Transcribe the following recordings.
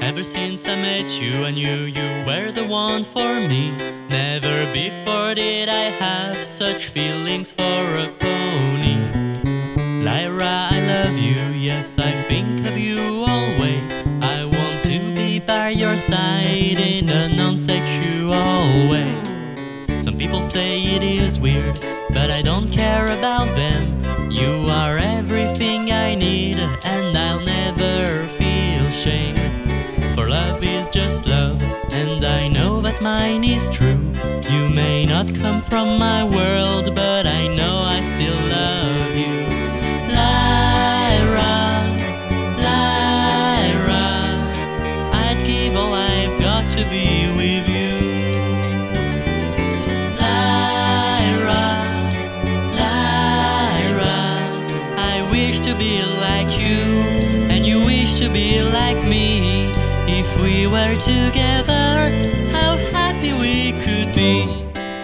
Ever since I met you, I knew you were the one for me. Never before did I have such feelings for a pony. Lyra, I love you, yes, I think of you always. I want to be by your side in a non-sexual way. Some people say it is weird, but I don't care about them. You are everything I need, and I'll never feel shame. For love is just love, and I know that mine is true. You may not come from my world, but I know I still love you. Lyra, Lyra, I'd give all I've got to be with you. Lyra, Lyra, I wish to be like you, and you wish to be like me. If we were together, how happy we could be.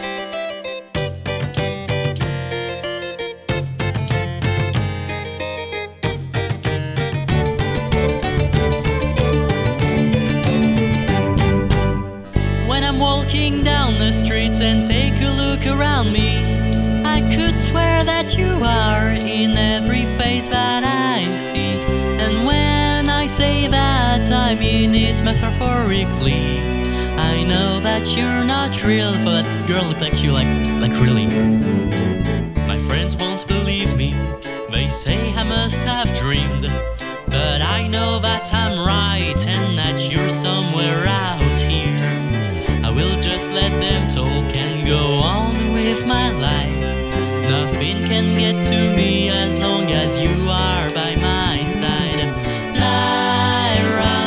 When I'm walking down the streets and take a look around me, I could swear that you are in every face that I see. And when I say that, I mean it metaphorically. I know that you're not real, for that girl look like you, like really. My friends won't believe me, they say I must have dreamed. But I know that I'm right and that you're somewhere out here. I will just let them talk and go on with my life. Nothing can get to me as long as you are by my side. Lyra,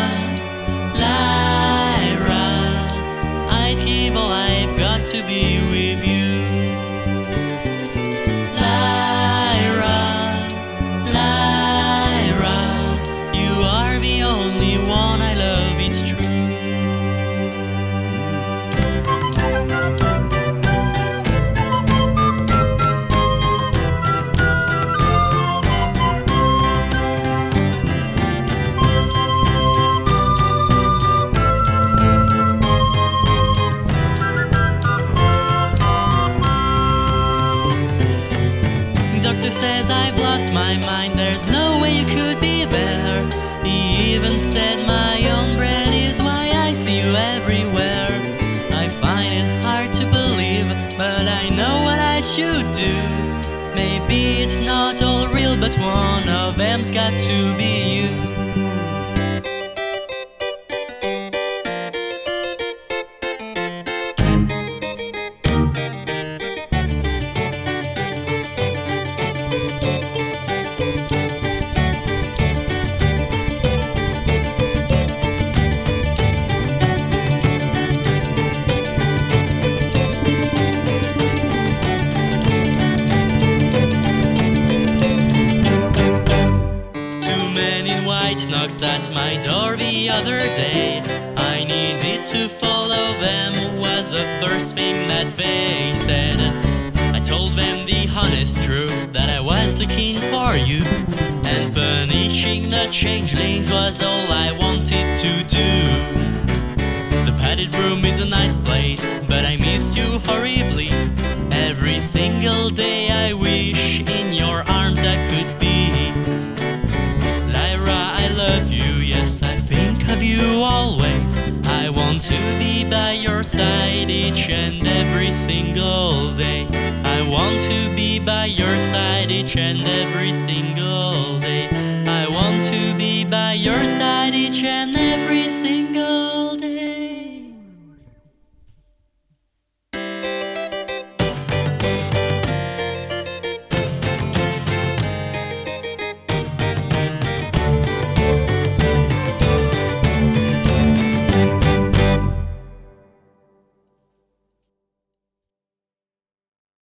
Lyra, I'd give all I've got to be with you. Lyra, Lyra, you are the only one I love, it's true. Doctor says I've lost my mind, there's no way you could be there. He even said my own brain is why I see you everywhere. I find it hard to believe, but I know what I should do. Maybe it's not all real, but one of them's got to be you. Knocked at my door the other day. I needed to follow them, was the first thing that they said. I told them the honest truth, that I was looking for you, and punishing the changelings was all I wanted to do. The padded room is a nice place, but I missed you horribly. Every single day I wish in your arms I could be. Love you, yes, I think of you always. I want to be by your side each and every single day. I want to be by your side each and every single day.